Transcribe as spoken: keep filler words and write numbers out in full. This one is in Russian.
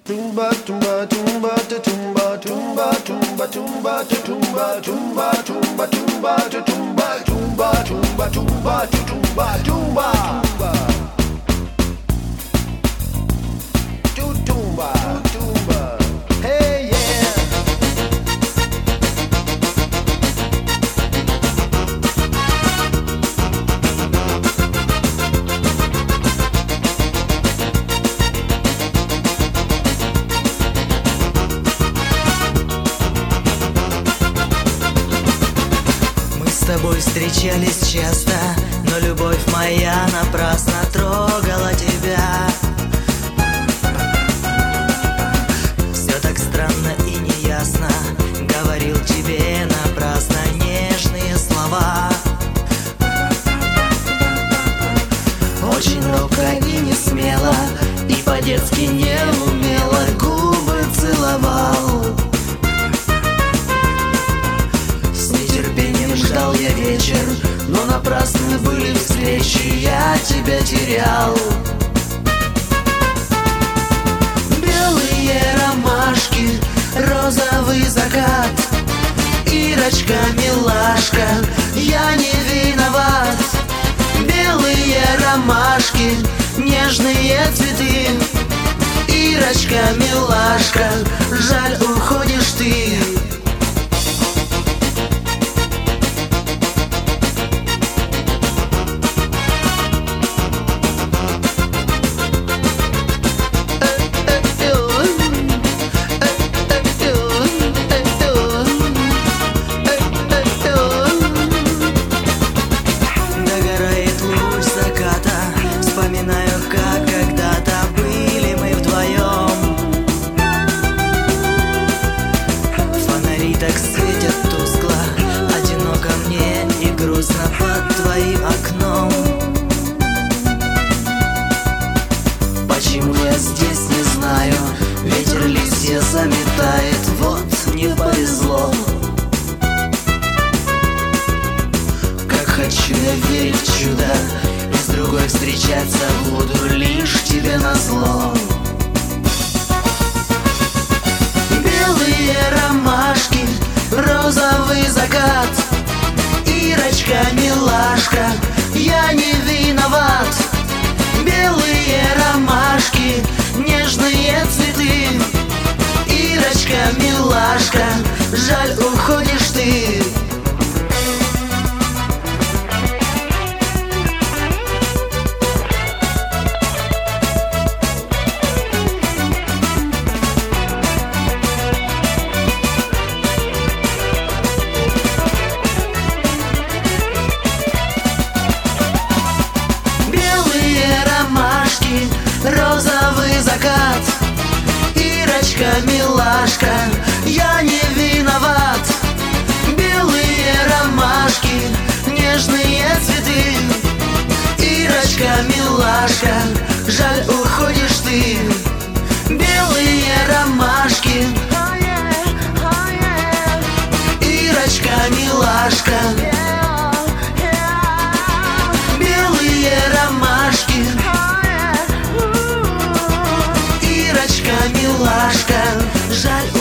Tumba tumba tumba ta tumba tumba tumba tumba ta tumba tumba tumba tumba ta tumba tumba tumba tumba ta tumba tumba tumba tumba tumba. Hey yeah. С тобой встречались часто, но любовь моя напрасно трогала тебя. Все так странно и неясно, говорил тебе напрасно нежные слова. Очень робко и не смело, и по-детски не умело губы целовал. Ждал я вечер, но напрасны были встречи, я тебя терял. Белые ромашки, розовый закат, Ирочка, милашка, я не виноват. Белые ромашки, нежные цветы, Ирочка, милашка, жаль, уходишь ты. Вспоминаю, как когда-то были мы вдвоем. Фонари так светят тускло, одиноко мне и грустно под твоим окном. Почему я здесь, не знаю, ветер листья заметает, вот не повезло. Как хочу я верить в чудо, с другой встречаться буду лишь тебе назло. Белые ромашки, розовый закат, Ирочка, милашка, я не виноват. Белые ромашки, нежные цветы, Ирочка, милашка, жаль, уходишь ты. Розовый закат, Ирочка, милашка, я не виноват. Белые ромашки, нежные цветы, Ирочка, милашка, жаль, уходишь ты. Белые ромашки, Ирочка, милашка, белые ромашки, Ирочка, милашка, жаль,